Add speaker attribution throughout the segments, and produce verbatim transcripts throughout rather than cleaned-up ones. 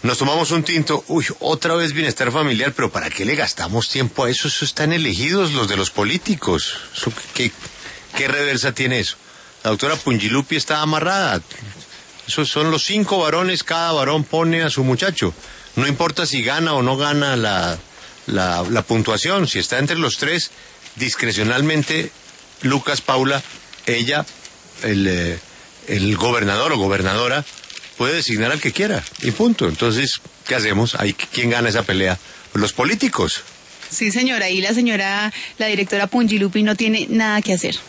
Speaker 1: nos tomamos un tinto, uy, otra vez bienestar familiar, pero ¿para qué le gastamos tiempo a eso? Eso están elegidos los de los políticos. Eso, ¿qué, qué reversa tiene eso? La doctora Pungilupi está amarrada. Esos son los cinco varones, cada varón pone a su muchacho. No importa si gana o no gana la, la, la puntuación, si está entre los tres, discrecionalmente, Lucas, Paula, ella, el, eh, el gobernador o gobernadora, puede designar al que quiera, y punto. Entonces, ¿qué hacemos? Ahí, ¿quién gana esa pelea? Pues los políticos.
Speaker 2: Sí, señora, ahí la señora, la directora Pungilupi no tiene nada que hacer.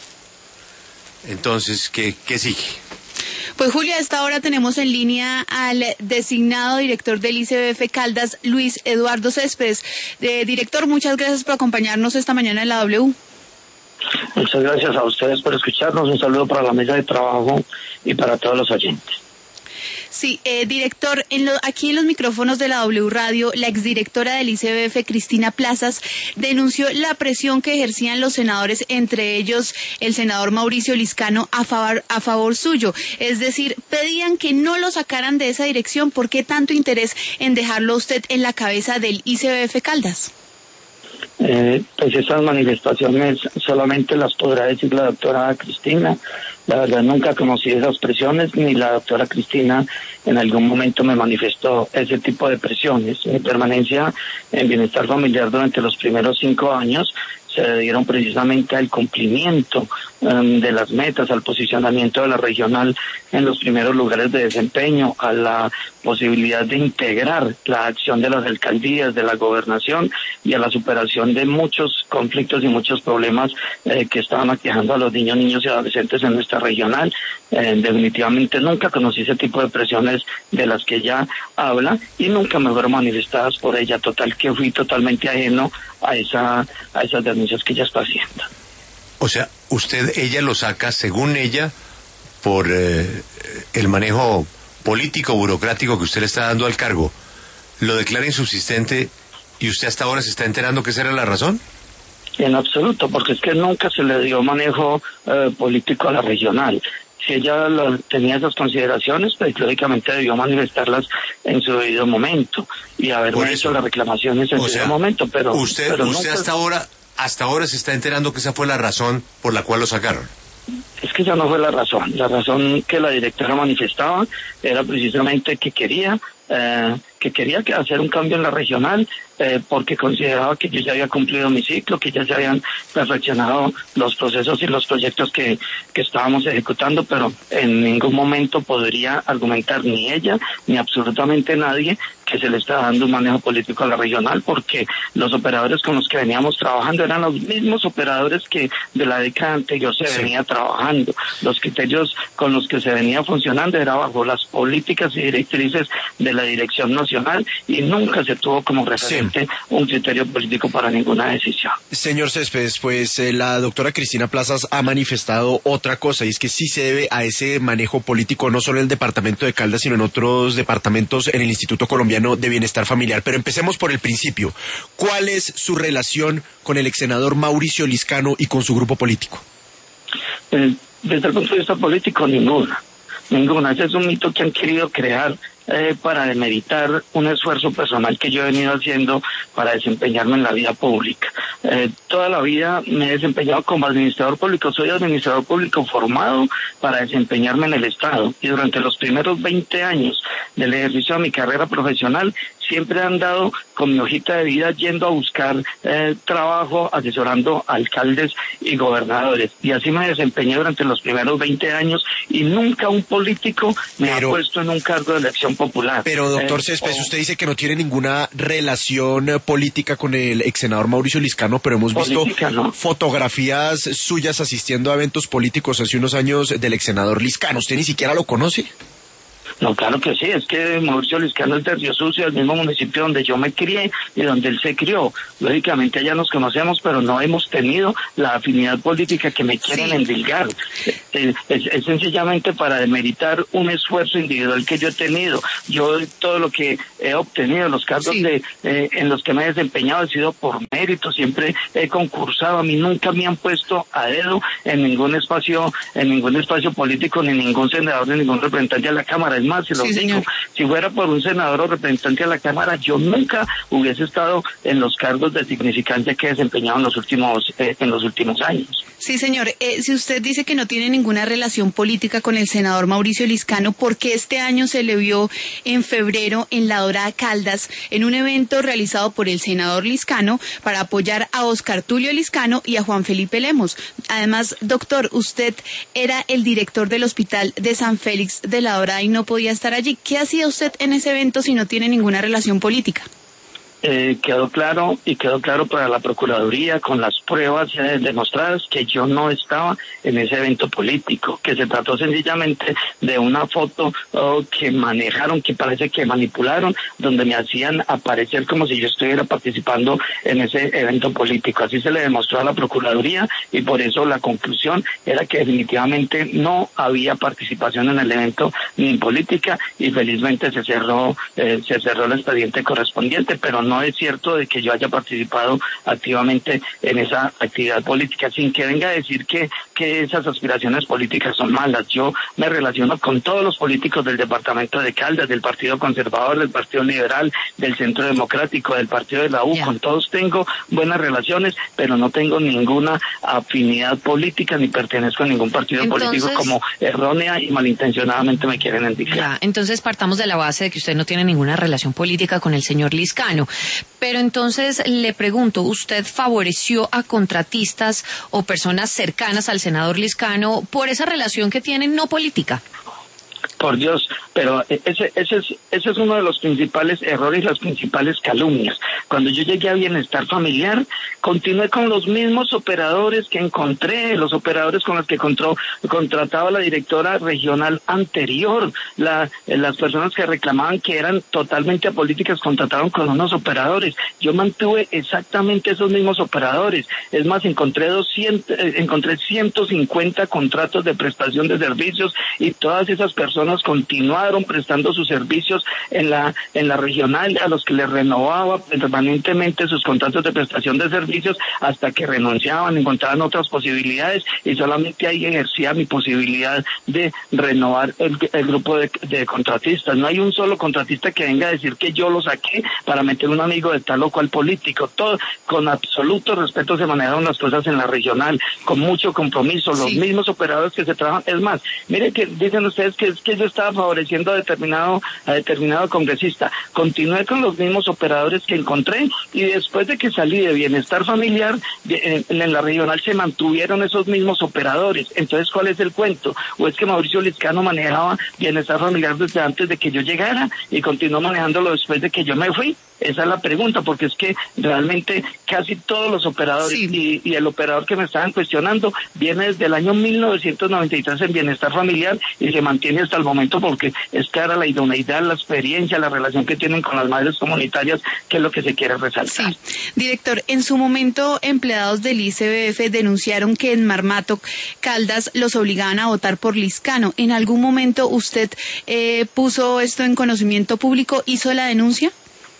Speaker 1: Entonces, ¿qué, qué sigue?
Speaker 2: Pues Julia, a esta hora tenemos en línea al designado director del I C B F Caldas, Luis Eduardo Céspedes. Eh, director, muchas gracias por acompañarnos esta mañana en la W.
Speaker 3: Muchas gracias a ustedes por escucharnos. Un saludo para la mesa de trabajo y para todos los oyentes.
Speaker 2: Sí, eh, director, en lo, aquí en los micrófonos de la W Radio, la exdirectora del I C B F, Cristina Plazas, denunció la presión que ejercían los senadores, entre ellos el senador Mauricio Liscano, a favor, a favor suyo. Es decir, pedían que no lo sacaran de esa dirección. ¿Por qué tanto interés en dejarlo usted en la cabeza del I C B F Caldas?
Speaker 3: Eh, pues esas manifestaciones solamente las podrá decir la doctora Cristina. La verdad nunca conocí esas presiones, ni la doctora Cristina en algún momento me manifestó ese tipo de presiones. Mi permanencia en bienestar familiar durante los primeros cinco años se debieron precisamente al cumplimiento um, de las metas, al posicionamiento de la regional en los primeros lugares de desempeño, a la posibilidad de integrar la acción de las alcaldías, de la gobernación y a la superación de muchos conflictos y muchos problemas eh, que estaban aquejando a los niños, niños y adolescentes en nuestra regional. Eh, definitivamente nunca conocí ese tipo de presiones de las que ella habla y nunca me fueron manifestadas por ella. Total que fui totalmente ajeno a esa a esas denuncias que ella está haciendo.
Speaker 1: O sea, usted, ella lo saca, según ella, por eh, el manejo político, burocrático que usted le está dando al cargo. Lo declara insubsistente y usted hasta ahora se está enterando que esa era la razón.
Speaker 3: En absoluto, porque es que nunca se le dio manejo eh, político a la regional. Si ella lo, tenía esas consideraciones, pues lógicamente debió manifestarlas en su debido momento y haberme hecho las reclamaciones en su debido momento. Pero
Speaker 1: usted,
Speaker 3: pero
Speaker 1: usted
Speaker 3: nunca...
Speaker 1: hasta ahora, hasta ahora se está enterando que esa fue la razón por la cual lo sacaron.
Speaker 3: Es que esa no fue la razón. La razón que la directora manifestaba era precisamente que quería eh, que quería que hacer un cambio en la regional eh, porque consideraba que yo ya había cumplido mi ciclo, que ya se habían perfeccionado los procesos y los proyectos que, que estábamos ejecutando, pero en ningún momento podría argumentar ni ella ni absolutamente nadie que se le está dando un manejo político a la regional, porque los operadores con los que veníamos trabajando eran los mismos operadores que de la década anterior se sí. venía trabajando. Los criterios con los que se venía funcionando era bajo las políticas y directrices de la dirección nacional y nunca se tuvo como referente sí. un criterio político para ninguna decisión.
Speaker 4: Señor Céspedes, pues eh, la doctora Cristina Plazas ha manifestado otra cosa, y es que sí se debe a ese manejo político, no solo en el departamento de Caldas, sino en otros departamentos en el Instituto Colombiano de Bienestar Familiar. Pero empecemos por el principio. ¿Cuál es su relación con el ex senador Mauricio Liscano y con su grupo político?
Speaker 3: Eh, desde el punto de vista político, ninguna. Ninguna. Ese es un mito que han querido crear eh, para demeritar un esfuerzo personal que yo he venido haciendo para desempeñarme en la vida pública. Eh, toda la vida me he desempeñado como administrador público. Soy administrador público formado para desempeñarme en el Estado y durante los primeros veinte años del ejercicio de mi carrera profesional siempre he andado con mi hojita de vida yendo a buscar eh, trabajo, asesorando a alcaldes y gobernadores. Y así me desempeñé durante los primeros veinte años y nunca un político me pero, ha puesto en un cargo de elección popular.
Speaker 4: Pero, doctor eh, Céspedes, oh, usted dice que no tiene ninguna relación política con el ex senador Mauricio Liscano, pero hemos visto política, ¿no? fotografías suyas asistiendo a eventos políticos hace unos años del ex senador Liscano. ¿Usted ni siquiera lo conoce?
Speaker 3: No, claro que sí, es que Mauricio Liscano es de Río Sucio, el mismo municipio donde yo me crié y donde él se crió. Lógicamente ya nos conocemos, pero no hemos tenido la afinidad política que me quieren sí. endilgar. Es, es, es sencillamente para demeritar un esfuerzo individual que yo he tenido. Yo todo lo que he obtenido, los cargos sí. de eh, en los que me he desempeñado, ha sido por mérito, siempre he concursado. A mí nunca me han puesto a dedo en ningún espacio, en ningún espacio político, ni ningún senador, ni ningún representante de la Cámara. Es más, se lo
Speaker 2: Sí,
Speaker 3: digo,
Speaker 2: señor.
Speaker 3: si fuera por un senador o representante a la Cámara, yo nunca hubiese estado en los cargos de significancia que he desempeñado en los últimos, eh, en los últimos años.
Speaker 2: Sí, señor. Eh, si usted dice que no tiene ninguna relación política con el senador Mauricio Liscano, ¿por qué este año se le vio en febrero en La Dorada Caldas en un evento realizado por el senador Liscano para apoyar a Oscar Tulio Liscano y a Juan Felipe Lemos? Además, doctor, usted era el director del Hospital de San Félix de La Dorada y no podía estar allí. ¿Qué hacía usted en ese evento si no tiene ninguna relación política?
Speaker 3: Eh, quedó claro y quedó claro para la Procuraduría con las pruebas eh, demostradas que yo no estaba en ese evento político, que se trató sencillamente de una foto oh, que manejaron, que parece que manipularon, donde me hacían aparecer como si yo estuviera participando en ese evento político. Así se le demostró a la Procuraduría y por eso la conclusión era que definitivamente no había participación en el evento ni en política y felizmente se cerró, eh, se cerró el expediente correspondiente, pero no es cierto de que yo haya participado activamente en esa actividad política, sin que venga a decir que, que esas aspiraciones políticas son malas. Yo me relaciono con todos los políticos del departamento de Caldas, del Partido Conservador, del Partido Liberal, del Centro Democrático, del Partido de la U, yeah. Con todos tengo buenas relaciones, pero no tengo ninguna afinidad política ni pertenezco a ningún partido entonces, político como errónea y malintencionadamente me quieren indicar.
Speaker 5: Ya, entonces partamos de la base de que usted no tiene ninguna relación política con el señor Liscano. Pero entonces le pregunto, ¿usted favoreció a contratistas o personas cercanas al senador Liscano por esa relación que tienen no política?
Speaker 3: Por Dios, pero ese, ese, es, ese es uno de los principales errores, las principales calumnias. Cuando yo llegué a Bienestar Familiar, continué con los mismos operadores que encontré, los operadores con los que contró, contrataba la directora regional anterior. La, las personas que reclamaban que eran totalmente apolíticas contrataron con unos operadores. Yo mantuve exactamente esos mismos operadores. Es más, encontré doscientos, encontré ciento cincuenta contratos de prestación de servicios y todas esas personas continuaron prestando sus servicios en la en la regional, a los que les renovaba permanentemente sus contratos de prestación de servicios hasta que renunciaban, encontraban otras posibilidades y solamente ahí ejercía mi posibilidad de renovar el, el grupo de, de contratistas. No hay un solo contratista que venga a decir que yo lo saqué para meter un amigo de tal o cual político. Todo con absoluto respeto se manejaron las cosas en la regional, con mucho compromiso, los sí. mismos operadores que se trabajan. Es más, miren que dicen ustedes que es que yo estaba favoreciendo a determinado a determinado congresista. Continué con los mismos operadores que encontré y después de que salí de Bienestar Familiar, de, en, en la regional se mantuvieron esos mismos operadores. Entonces, ¿cuál es el cuento? ¿O es que Mauricio Liscano manejaba Bienestar Familiar desde antes de que yo llegara y continuó manejándolo después de que yo me fui? Esa es la pregunta, porque es que realmente casi todos los operadores sí. y, y el operador que me estaban cuestionando viene desde el año mil novecientos noventa y tres en Bienestar Familiar y se mantiene hasta el momento porque es clara la idoneidad, la experiencia, la relación que tienen con las madres comunitarias, que es lo que se quiere resaltar.
Speaker 2: Sí. Director, en su momento empleados del I C B F denunciaron que en Marmato, Caldas, los obligaban a votar por Liscano. ¿En algún momento usted eh, puso esto en conocimiento público, hizo la denuncia?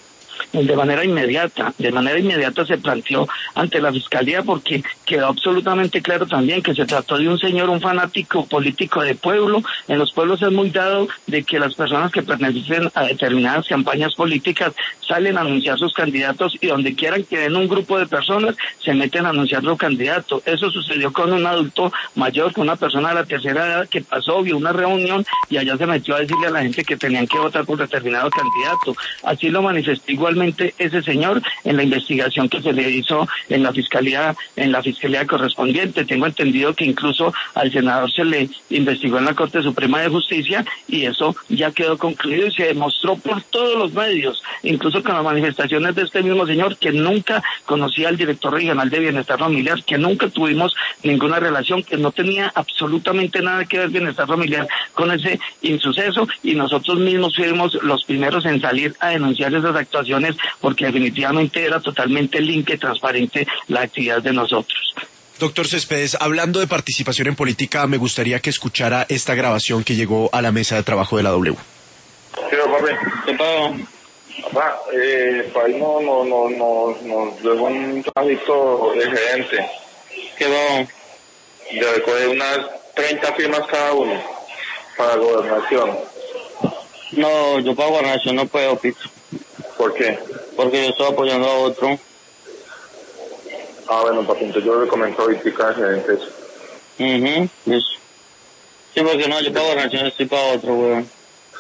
Speaker 3: De manera inmediata, de manera inmediata se planteó ante la Fiscalía porque quedó absolutamente claro también que se trató de un señor, un fanático político de pueblo. En los pueblos es muy dado de que las personas que pertenecen a determinadas campañas políticas salen a anunciar sus candidatos y donde quieran que den un grupo de personas se meten a anunciar su candidato. Eso sucedió con un adulto mayor, con una persona de la tercera edad que pasó, vio una reunión y allá se metió a decirle a la gente que tenían que votar por determinado candidato. Así lo manifestó igualmente ese señor en la investigación que se le hizo en la fiscalía en la fiscalía correspondiente. Tengo entendido que incluso al senador se le investigó en la Corte Suprema de Justicia y eso ya quedó concluido y se demostró por todos los medios, incluso con las manifestaciones de este mismo señor, que nunca conocía al director regional de Bienestar Familiar, que nunca tuvimos ninguna relación, que no tenía absolutamente nada que ver Bienestar Familiar con ese insuceso y nosotros mismos fuimos los primeros en salir a denunciar esas actuaciones porque definitivamente era totalmente limpia y transparente la actividad de nosotros.
Speaker 4: Doctor Céspedes, hablando de participación en política, me gustaría que escuchara esta grabación que llegó a la mesa de trabajo de la W.
Speaker 6: Sí, papi, ¿qué tal? Papá, eh, el país no, no, no, no, nos dejó un trabajito excelente. Quedó de recoger unas treinta firmas cada uno para la gobernación.
Speaker 3: No, yo para Gobernación no puedo, Pito.
Speaker 6: ¿Por qué?
Speaker 3: Porque yo estoy apoyando a otro.
Speaker 6: Ah, bueno, papi, entonces yo le comento ahorita al gerente eso.
Speaker 3: Mhm, listo. Sí, porque no, yo para Gobernación estoy para otro, weón.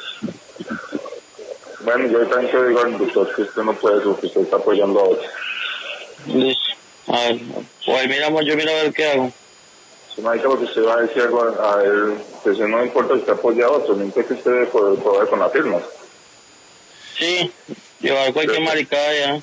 Speaker 6: Bueno, yo también te digo al doctor que usted no puede, porque usted está apoyando a otro.
Speaker 3: Listo. A ver, pues miramos, yo miro a ver qué hago.
Speaker 6: Si no hay que lo que usted va a decir algo, a ver, pues no importa si usted apoya a otro, no importa que usted pueda poder con la firma.
Speaker 3: Sí, llevar cualquier maricada ya.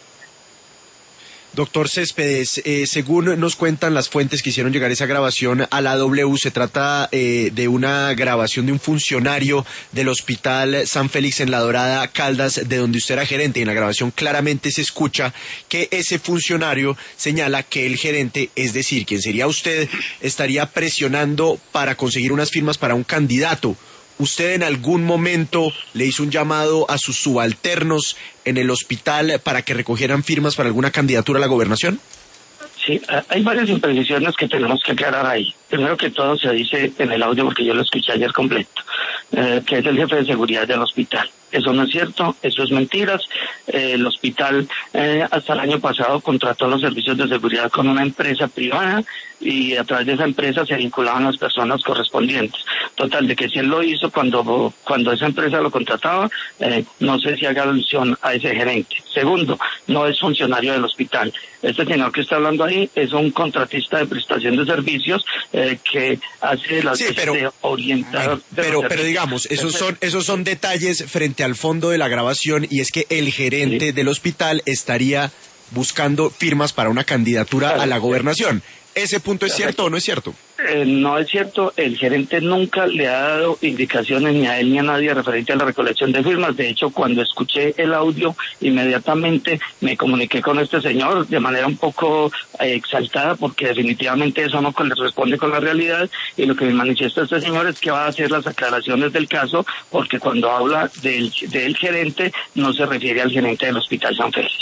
Speaker 4: Doctor Céspedes, eh, según nos cuentan las fuentes que hicieron llegar esa grabación a la W, se trata eh, de una grabación de un funcionario del Hospital San Félix en La Dorada, Caldas, de donde usted era gerente. Y en la grabación claramente se escucha que ese funcionario señala que el gerente, es decir, quien sería usted, estaría presionando para conseguir unas firmas para un candidato. ¿Usted en algún momento le hizo un llamado a sus subalternos en el hospital para que recogieran firmas para alguna candidatura a la gobernación?
Speaker 3: Sí, hay varias imprecisiones que tenemos que aclarar ahí. Primero que todo se dice en el audio, porque yo lo escuché ayer completo, eh, que es el jefe de seguridad del hospital. Eso no es cierto, eso es mentiras. Eh, el hospital eh, hasta el año pasado contrató los servicios de seguridad con una empresa privada y a través de esa empresa se vinculaban las personas correspondientes. Total, de que si él lo hizo cuando cuando esa empresa lo contrataba, eh, no sé si haga alusión a ese gerente. Segundo, no es funcionario del hospital. Este señor que está hablando ahí es un contratista de prestación de servicios eh, que hace las
Speaker 4: sí, pero,
Speaker 3: de orientador.
Speaker 4: De pero, pero digamos, esos son esos son detalles frente al fondo de la grabación, y es que el gerente sí. del hospital estaría buscando firmas para una candidatura claro, a la gobernación. ¿Ese punto es cierto o no es cierto?
Speaker 3: Eh, no es cierto. El gerente nunca le ha dado indicaciones ni a él ni a nadie referente a la recolección de firmas. De hecho, cuando escuché el audio, inmediatamente me comuniqué con este señor de manera un poco eh, exaltada, porque definitivamente eso no le responde con la realidad, y lo que me manifiesta este señor es que va a hacer las aclaraciones del caso, porque cuando habla del, del gerente no se refiere al gerente del Hospital San Félix.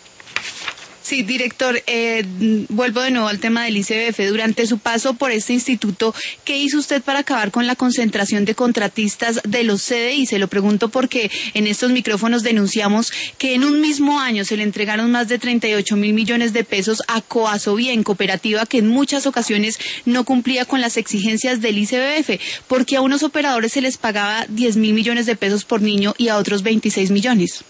Speaker 2: Sí, director, eh, vuelvo de nuevo al tema del I C B F. Durante su paso por este instituto, ¿qué hizo usted para acabar con la concentración de contratistas de los C D I? Se lo pregunto porque en estos micrófonos denunciamos que en un mismo año se le entregaron más de treinta y ocho mil millones de pesos a Coasovien, cooperativa que en muchas ocasiones no cumplía con las exigencias del I C B F, porque a unos operadores se les pagaba diez mil millones de pesos por niño y a otros veintiséis millones.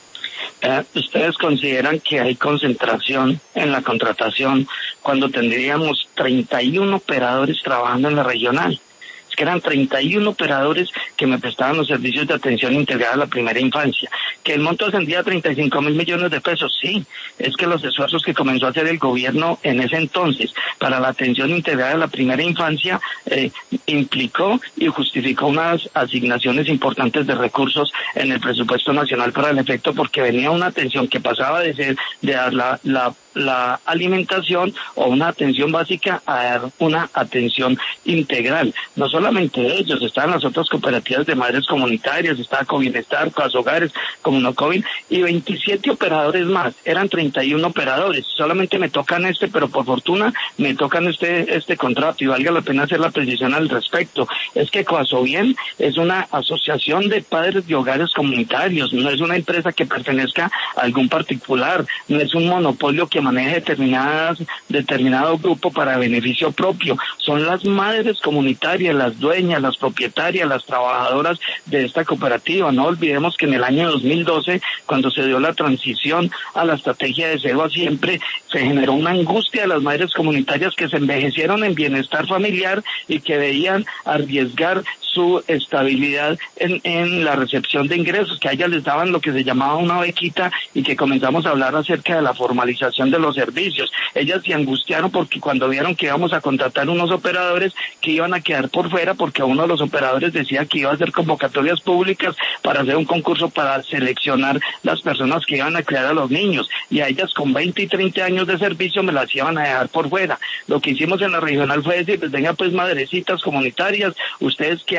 Speaker 3: Eh, ¿Ustedes consideran que hay concentración en la contratación cuando tendríamos treinta y uno operadores trabajando en la regional? Es que eran treinta y uno operadores que me prestaban los servicios de atención integrada a la primera infancia. ¿Que el monto ascendía a treinta y cinco mil millones de pesos? Sí, es que los esfuerzos que comenzó a hacer el gobierno en ese entonces para la atención integrada a la primera infancia eh, implicó y justificó unas asignaciones importantes de recursos en el presupuesto nacional para el efecto, porque venía una atención que pasaba de ser de dar la, la la alimentación o una atención básica a dar una atención integral. No solamente ellos, estaban las otras cooperativas de madres comunitarias, estaba Cobienestar, Coasogares, Comunocovin y veintisiete operadores más. Eran treinta y uno operadores. Solamente me tocan este, pero por fortuna me tocan este este contrato, y valga la pena hacer la precisión al respecto. Es que Coasovien es una asociación de padres de hogares comunitarios, no es una empresa que pertenezca a algún particular, no es un monopolio que maneje determinadas, determinado grupo para beneficio propio. Son las madres comunitarias, las dueñas, las propietarias, las trabajadoras de esta cooperativa. No olvidemos que en el año dos mil doce, cuando se dio la transición a la estrategia de cero a siempre, se generó una angustia de las madres comunitarias que se envejecieron en bienestar familiar y que veían arriesgar su estabilidad en, en la recepción de ingresos, que a ellas les daban lo que se llamaba una bequita, y que comenzamos a hablar acerca de la formalización de los servicios. Ellas se angustiaron porque cuando vieron que íbamos a contratar unos operadores que iban a quedar por fuera, porque uno de los operadores decía que iba a hacer convocatorias públicas para hacer un concurso para seleccionar las personas que iban a criar a los niños, y a ellas con veinte y treinta años de servicio me las iban a dejar por fuera. Lo que hicimos en la regional fue decir, pues venga pues madrecitas comunitarias, ustedes que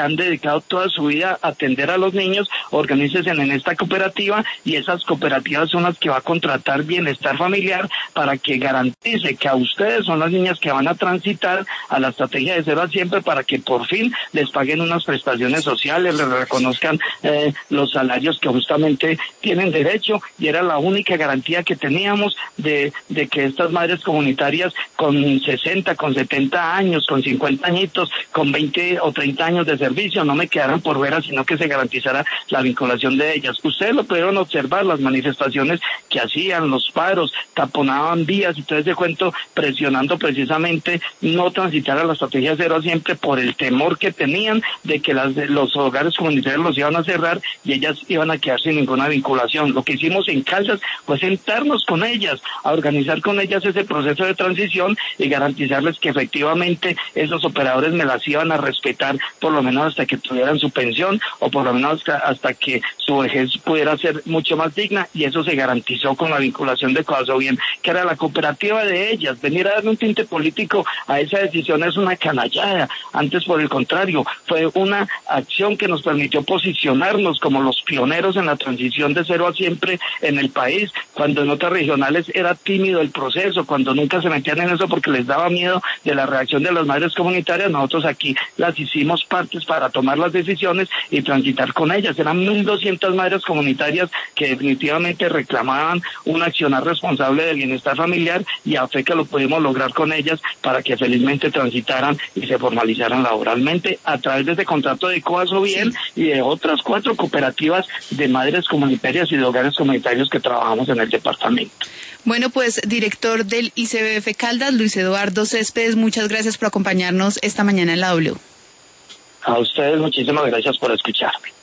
Speaker 3: han dedicado toda su vida a atender a los niños, organícense en esta cooperativa y esas cooperativas son las que va a contratar bienestar familiar para que garantice que a ustedes son las niñas que van a transitar a la estrategia de cero a siempre para que por fin les paguen unas prestaciones sociales, les reconozcan eh, los salarios que justamente tienen derecho, y era la única garantía que teníamos de, de que estas madres comunitarias con sesenta, con setenta años, con cincuenta añitos, con veinte o treinta años de servicio no me quedaran por fuera, sino que se garantizara la vinculación de ellas. Ustedes lo pudieron observar, las manifestaciones que hacían, los paros, taponaban vías y todo ese cuento, presionando precisamente no transitar a la estrategia cero a siempre por el temor que tenían de que las, los hogares comunitarios los iban a cerrar y ellas iban a quedar sin ninguna vinculación. Lo que hicimos en Caldas fue sentarnos con ellas, a organizar con ellas ese proceso de transición y garantizarles que efectivamente esos operadores me las iban a respetar por lo menos hasta que tuvieran su pensión o por lo menos hasta, hasta que su vejez pudiera ser mucho más digna, y eso se garantizó con la vinculación de Coaso Bien, que era la cooperativa de ellas. Venir a darle un tinte político a esa decisión es una canallada. Antes, por el contrario, fue una acción que nos permitió posicionarnos como los pioneros en la transición de cero a siempre en el país, cuando en otras regionales era tímido el proceso, cuando nunca se metían en eso porque les daba miedo de la reacción de las madres comunitarias. Nosotros aquí las hicimos partes para tomar las decisiones y transitar con ellas. Eran mil doscientas madres comunitarias que definitivamente reclamaban un accionar responsable de bienestar familiar, y a fe que lo pudimos lograr con ellas para que felizmente transitaran y se formalizaran laboralmente a través de ese contrato de Coaso Bien y de otras cuatro cooperativas de madres comunitarias y de hogares comunitarios que trabajamos en el departamento.
Speaker 2: Bueno, pues director del I C B F Caldas, Luis Eduardo Céspedes, muchas gracias por acompañarnos esta mañana en la W.
Speaker 3: A ustedes muchísimas gracias por escucharme.